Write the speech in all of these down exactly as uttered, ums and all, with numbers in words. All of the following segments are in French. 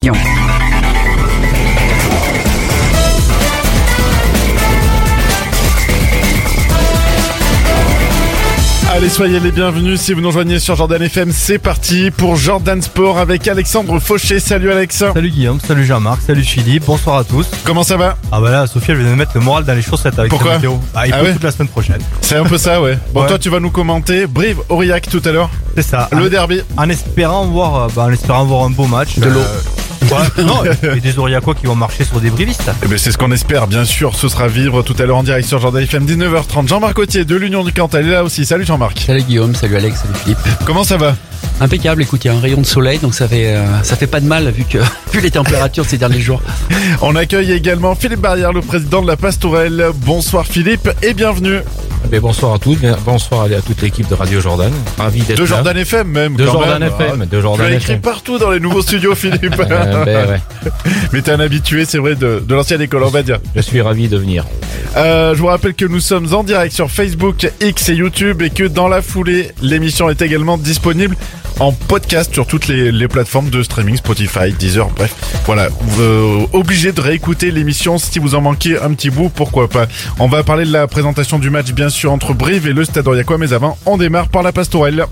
Allez, soyez les bienvenus si vous nous rejoignez sur Jordan F M. C'est parti pour Jordan Sport avec Alexandre Fauché. Salut Alex. Salut Guillaume, salut Jean-Marc, salut Philippe, bonsoir à tous. Comment ça va? Ah bah là, Sophie elle vient de mettre le moral dans les chaussettes avec Pourquoi? la météo. Ah, il Ah pleut ouais toute la semaine prochaine. C'est un peu ça, ouais. Bon, Ouais. toi tu vas nous commenter Brive-Aurillac tout à l'heure. C'est ça. Le en, derby. en espérant voir, euh, bah, en espérant voir un beau match. De l'eau. Ouais, non, et des Aurillacois qui vont marcher sur des brivistes. Eh ben, c'est ce qu'on espère, bien sûr. Ce sera vivre tout à l'heure en direct sur Jordan F M, dix-neuf heures trente. Jean-Marc Gauthier de l'Union du Cantal est là aussi. Salut Jean-Marc. Salut Guillaume, salut Alex, salut Philippe. Comment ça va? Impeccable, écoute, il y a un rayon de soleil, donc ça fait euh, ça fait pas de mal vu que vu les températures ces derniers jours. On accueille également Philippe Barrière, le président de la Pastourelle. Bonsoir Philippe et bienvenue. Mais bonsoir à tous, bonsoir à toute l'équipe de Radio Jordan. Ravi d'être De là. Jordan F M même. De quand Jordan même. F M, de Tu Jordan l'as F écrit M. partout dans les nouveaux studios Philippe. Euh, ben ouais, Mais t'es un habitué, c'est vrai, de, de l'ancienne école, on va dire. je suis ravi de venir. Euh, je vous rappelle que nous sommes en direct sur Facebook, X et YouTube et que dans la foulée, l'émission est également disponible en podcast sur toutes les, les plateformes de streaming, Spotify, Deezer, bref. Voilà, euh, obligé de réécouter l'émission si vous en manquez un petit bout, pourquoi pas. On va parler de la présentation du match, bien sûr, entre Brive et le Stade Aurillacois, mais avant, on démarre par la Pastourelle.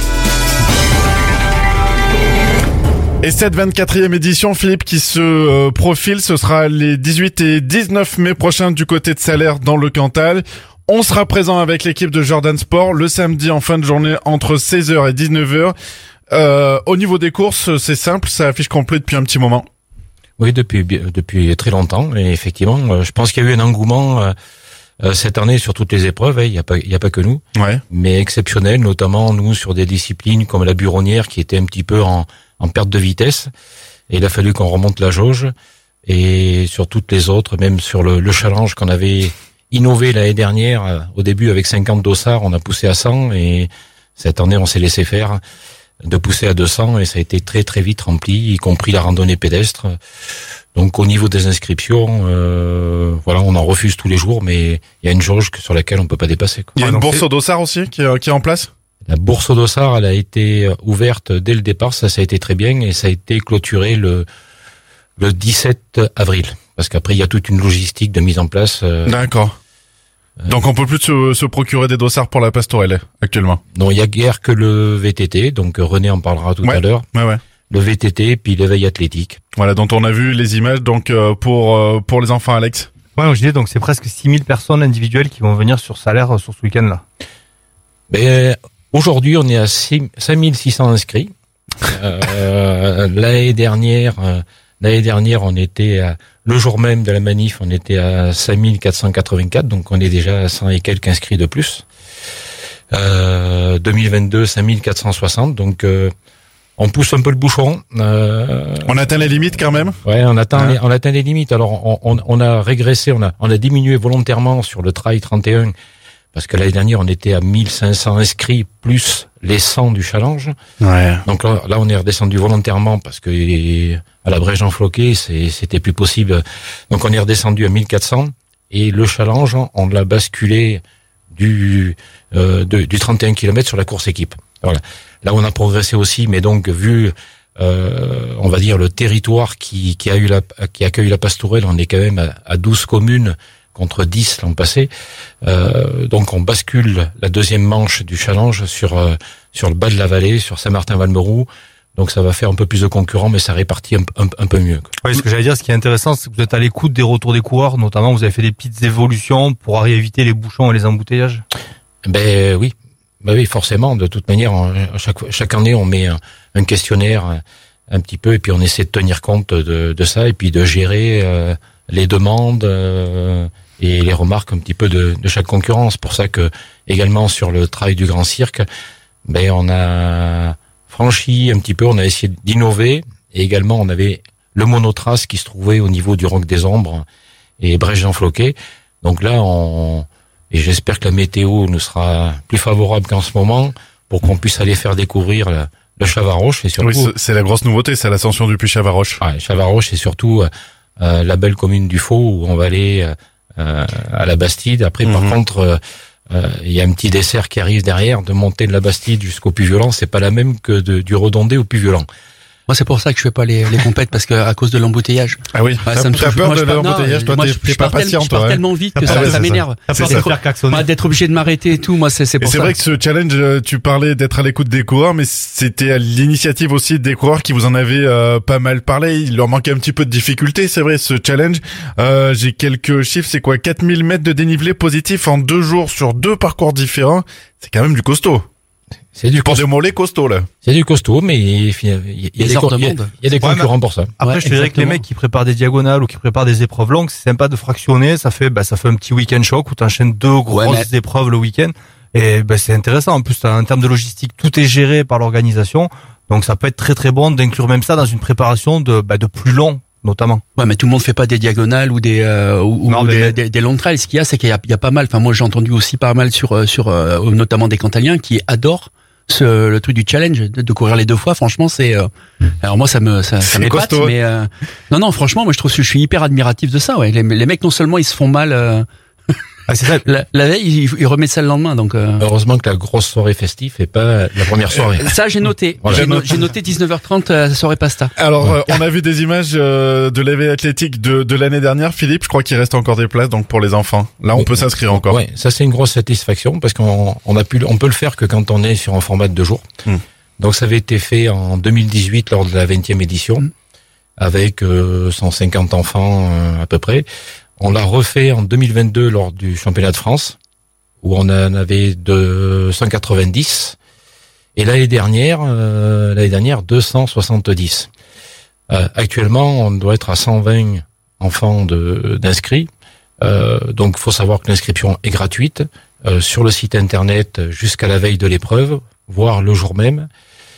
Et cette vingt-quatrième édition, Philippe, qui se euh, profile, ce sera les dix-huit et dix-neuf mai prochains du côté de Salers dans le Cantal. On sera présent avec l'équipe de Jordan Sport le samedi en fin de journée entre seize heures et dix-neuf heures. Euh, au niveau des courses, c'est simple, ça affiche complet depuis un petit moment. Oui, depuis depuis très longtemps. Et effectivement, euh, je pense qu'il y a eu un engouement euh, euh, cette année sur toutes les épreuves. Il n'y a pas il y a pas que nous, Ouais. mais exceptionnel, notamment nous sur des disciplines comme la buronnière qui était un petit peu en en perte de vitesse. Et il a fallu qu'on remonte la jauge. Et sur toutes les autres, même sur le, le challenge qu'on avait innové l'année dernière, euh, au début avec cinquante dossards, on a poussé à cent. Et cette année, on s'est laissé faire de pousser à deux cents. Et ça a été très très vite rempli, y compris la randonnée pédestre. Donc au niveau des inscriptions, euh, voilà, on en refuse tous les jours, mais il y a une jauge sur laquelle on peut pas dépasser, quoi. Il y a Ah, une donc bourse c'est- au dossard aussi qui est, qui est en place. La bourse aux dossards, elle a été ouverte dès le départ, ça, ça a été très bien, et ça a été clôturé le, le dix-sept avril. Parce qu'après, il y a toute une logistique de mise en place. Euh, D'accord. Donc on peut plus se, se procurer des dossards pour la Pastourelle actuellement. non, il y a guère que le V T T, donc René en parlera tout Ouais. à l'heure. Ouais, ouais. Le V T T, puis l'éveil athlétique. Voilà, dont on a vu les images donc euh, pour euh, pour les enfants, Alex. Ouais, je disais, donc c'est presque six mille personnes individuelles qui vont venir sur Salers euh, sur ce week-end-là. Ben, aujourd'hui, on est à cinq mille six cents inscrits. Euh, l'année dernière, euh, l'année dernière, on était à, le jour même de la manif, on était à cinq mille quatre cent quatre-vingt-quatre, donc on est déjà à cent et quelques inscrits de plus. Euh, deux mille vingt-deux, cinq mille quatre cent soixante, donc euh, on pousse un peu le bouchon. Euh, On atteint les limites quand même. ouais, on atteint, Ouais. les, on atteint les limites. Alors, on, on, on a régressé, on a, on a diminué volontairement sur le trail trente et un. Parce que l'année dernière, on était à mille cinq cents inscrits, plus les cent du challenge. Ouais. Donc là, là, on est redescendu volontairement parce que à la Brèche en Floquet, c'est, c'était plus possible. Donc on est redescendu à mille quatre cents. Et le challenge, on l'a basculé du, euh, de, du trente et un kilomètres sur la course équipe. Voilà. Là, on a progressé aussi, mais donc, vu, euh, on va dire, le territoire qui, qui a eu la, qui accueille la Pastourelle, on est quand même à, à douze communes contre dix l'an passé. Euh, donc on bascule la deuxième manche du challenge sur euh, sur le bas de la vallée, sur Saint-Martin-Valmeroux. Donc ça va faire un peu plus de concurrents, mais ça répartit un, un, un peu mieux, quoi. Ouais, ce que j'allais dire, ce qui est intéressant, c'est que vous êtes à l'écoute des retours des coureurs, notamment vous avez fait des petites évolutions pour arriver à éviter les bouchons et les embouteillages. Ben oui, ben oui, forcément. De toute manière, en- chaque chaque année, on met un, un questionnaire un, un petit peu, et puis on essaie de tenir compte de, de ça, et puis de gérer euh, les demandes euh, et les remarques un petit peu de, de chaque concurrent. C'est pour ça que également sur le trail du Grand Cirque, ben on a franchi un petit peu, on a essayé d'innover, et également on avait le monotrace qui se trouvait au niveau du Roc des Ombres et Brèche-en-Floquet. Donc là, on et j'espère que la météo nous sera plus favorable qu'en ce moment pour qu'on puisse aller faire découvrir la, le Chavaroche et surtout Oui, c'est- c'est la grosse nouveauté, c'est l'ascension du Puy Chavaroche. ah, Chavaroche et surtout euh, la belle commune du Faux où on va aller euh, à la Bastide. Après, par Mhm. contre, euh, euh, il y a un petit dessert qui arrive derrière, de monter de la Bastide jusqu'au Puy-Violent, c'est pas la même que de, du Redondé au Puy-Violent. Moi, c'est pour ça que je fais pas les, les compètes, parce que à cause de l'embouteillage. Ah oui. Ouais, T'as ça me t'as saoule. peur Moi, de je pars- l'embouteillage, non, toi, moi, t'es je- t'es je pas pars tel- patient, Je pars toi. ouais. tellement vite que Ah ça, ouais, ça c'est m'énerve. T'as peur C'est de trop- faire klaxonner. moi, d'être obligé de m'arrêter et tout, moi, c'est, c'est Et pour c'est ça. vrai que ce challenge, euh, tu parlais d'être à l'écoute des coureurs, mais c'était à l'initiative aussi des coureurs qui vous en avaient euh, pas mal parlé. Il leur manquait un petit peu de difficulté, c'est vrai, ce challenge. Euh, j'ai quelques chiffres, c'est quoi, quatre mille mètres de dénivelé positif en deux jours sur deux parcours différents. C'est quand même du costaud. C'est du Pour costaud. des mollets costauds, là. C'est du costaud, mais il y a, il y a Les des, ordres con- de il y a- monde. il y a des Ouais, concurrents pour ça. Après, Ouais, je te dirais que les exactement. mecs qui préparent des diagonales ou qui préparent des épreuves longues, c'est sympa de fractionner. Ça fait, bah, ça fait un petit week-end choc où t'enchaînes deux grosses mais- épreuves le week-end. Et bah, c'est intéressant. En plus, en termes de logistique, tout est géré par l'organisation. Donc, ça peut être très très bon d'inclure même ça dans une préparation de, bah, de plus long, notamment. Ouais, mais tout le monde fait pas des diagonales ou des euh, ou, Non, ou mais- des, des, des long trails. Ce qu'il y a, c'est qu'il y a, il y a pas mal. Enfin, moi, j'ai entendu aussi pas mal sur euh, sur euh, notamment des Cantaliens qui adorent ce le truc du challenge de, de courir les deux fois. Franchement, c'est euh, alors moi ça me ça, ça C'est m'épate, costaud. mais euh, non non, franchement, moi je trouve que je suis hyper admiratif de ça. Ouais, les, les mecs non seulement ils se font mal euh, Ah, c'est ça. la, la veille, ils, ils remettent ça le lendemain. Donc euh, Heureusement que la grosse soirée festive est pas la première soirée. ça j'ai noté. Voilà. J'ai, no- j'ai noté dix-neuf heures trente euh, soirée pasta. Alors, euh, on a vu des images euh, de l'éveil athlétique de, de l'année dernière, Philippe. Je crois qu'il reste encore des places, donc pour les enfants. Là, on Oui. peut s'inscrire encore. Ouais, ça c'est une grosse satisfaction parce qu'on on a pu, on peut le faire que quand on est sur un format de deux jours. Hmm. Donc ça avait été fait en deux mille dix-huit lors de la vingtième édition Hmm. avec euh, cent cinquante enfants euh, à peu près. On l'a refait en deux mille vingt-deux lors du championnat de France où on en avait deux cent quatre-vingt-dix et l'année dernière, euh, l'année dernière deux cent soixante-dix. Euh, actuellement, on doit être à cent vingt enfants de, d'inscrits. Euh, donc, faut savoir que l'inscription est gratuite euh, sur le site internet jusqu'à la veille de l'épreuve, voire le jour même.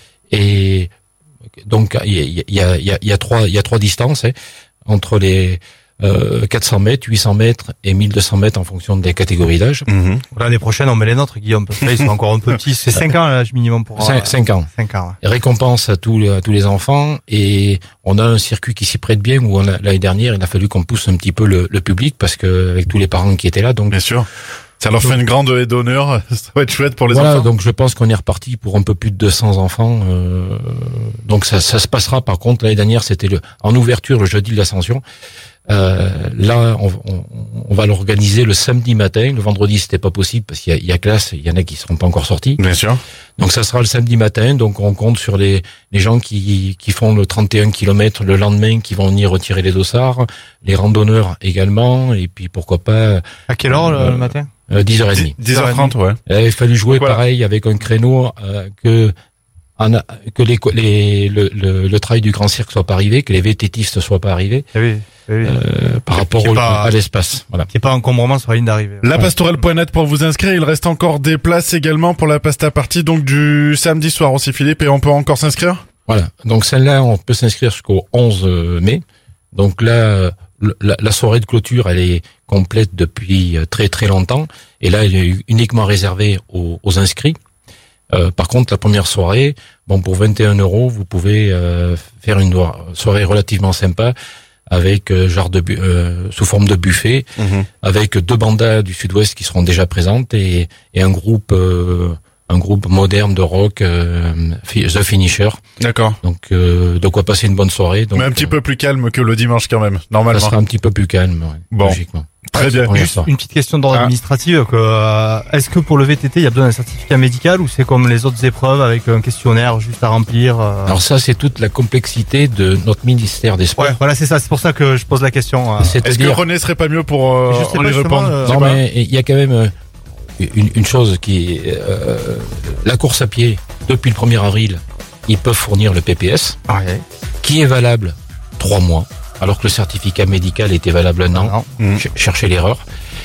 Et donc, il y a, il y a, il y a, il y a trois, il y a trois distances hein, entre les euh, quatre cents mètres, huit cents mètres et mille deux cents mètres en fonction des catégories d'âge. Mhm. L'année prochaine, on met les nôtres, Guillaume, parce que là, ils sont encore un peu petits. C'est cinq ans, l'âge minimum pour... Cinq, euh, cinq ans. cinq ans, ouais. Récompense à tous, les- à tous les enfants et on a un circuit qui s'y prête bien où on a- l'année dernière il a fallu qu'on pousse un petit peu le, le public parce que avec tous les parents qui étaient là donc Bien sûr. Ça leur fait une grande haie d'honneur. Ça va être chouette pour les voilà enfants. donc je pense qu'on est reparti pour un peu plus de deux cents enfants euh, donc ça, ça se passera par contre l'année dernière c'était le en ouverture le jeudi de l'Ascension. Euh, là, on, on, on va l'organiser le samedi matin. Le vendredi, c'était pas possible parce qu'il y a, il y a classe. Il y en a qui seront pas encore sortis. Bien sûr. Donc, ça sera le samedi matin. Donc, on compte sur les, les gens qui, qui font le trente et un kilomètres le lendemain, qui vont venir retirer les dossards, les randonneurs également. Et puis, pourquoi pas À quelle heure, le, Euh, le matin? euh, dix heures trente. dix heures trente, ouais. Il avait fallu jouer Voilà. pareil avec un créneau euh, que en a- que les, les le, le, le travail du grand cirque soit pas arrivé, que les vététistes soient pas arrivés. Eh oui, eh oui. Euh, par rapport Qui est au, pas- à l'espace. Voilà. Qui est pas encombrement sur la ligne d'arrivée. La pastorelle point net pour vous inscrire. Il reste encore des places également pour la pasta party, donc du samedi soir aussi, Philippe, et on peut encore s'inscrire? Voilà. Donc celle-là, on peut s'inscrire jusqu'au onze mai. Donc là, euh, le- la, la soirée de clôture, elle est complète depuis euh, très très longtemps. Et là, elle est uniquement réservée aux, aux inscrits. Euh, par contre, la première soirée, bon, pour vingt et un euros, vous pouvez euh, faire une soirée relativement sympa avec euh, genre de bu- euh, sous forme de buffet, Mhm. avec deux bandas du Sud-Ouest qui seront déjà présentes et, et un groupe euh, un groupe moderne de rock, euh, The Finisher. D'accord. Donc euh, de quoi passer une bonne soirée. Donc, Mais un petit euh, peu plus calme que le dimanche quand même, ça normalement. sera un petit peu plus calme, ouais, Bon. logiquement. Très bien. Première Juste soirée. une petite question d'ordre Ah. administratif. Que, euh, est-ce que pour le V T T, il y a besoin d'un certificat médical ou c'est comme les autres épreuves avec un questionnaire juste à remplir euh... Alors ça, c'est toute la complexité de notre ministère des Sports. Ouais, voilà, c'est ça. C'est pour ça que je pose la question. euh. Est-ce que C'est-à-dire, René serait pas mieux pour euh, Je sais en pas y justement, répondre? euh, Je sais non pas. mais il y a quand même euh, une, une chose qui est euh, la course à pied depuis le premier avril, ils peuvent fournir le P P S Ah, ouais. qui est valable trois mois, alors que le certificat médical était valable un an. Non. Mhm. Ch- chercher l'erreur.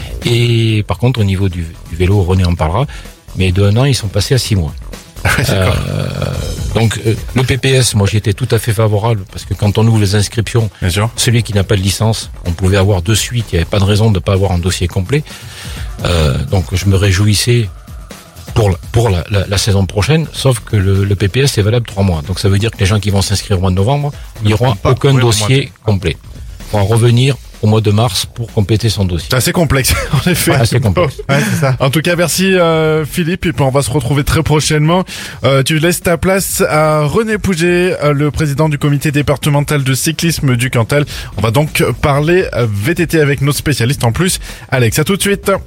Et par contre, au niveau du, du vélo, René en parlera, mais de un an, ils sont passés à six mois. Euh, donc, euh, le P P S, moi, j'y étais tout à fait favorable, parce que quand on ouvre les inscriptions, Bien sûr. celui qui n'a pas de licence, on pouvait avoir de suite, il n'y avait pas de raison de ne pas avoir un dossier complet. Euh, donc, je me réjouissais pour la, pour la, la, la saison prochaine, sauf que le, le P P S est valable trois mois. Donc, ça veut dire que les gens qui vont s'inscrire au mois de novembre, il n'y aura pas aucun courir au mois de dossier mai. complet. Pour en revenir au mois de mars pour compléter son dossier. C'est assez complexe, en effet. Assez complexe. Ouais, c'est ça. En tout cas, merci euh, Philippe, et puis on va se retrouver très prochainement. Euh, tu laisses ta place à René Pouget, euh, le président du comité départemental de cyclisme du Cantal. On va donc parler euh, V T T avec nos spécialistes en plus. Alex, à tout de suite.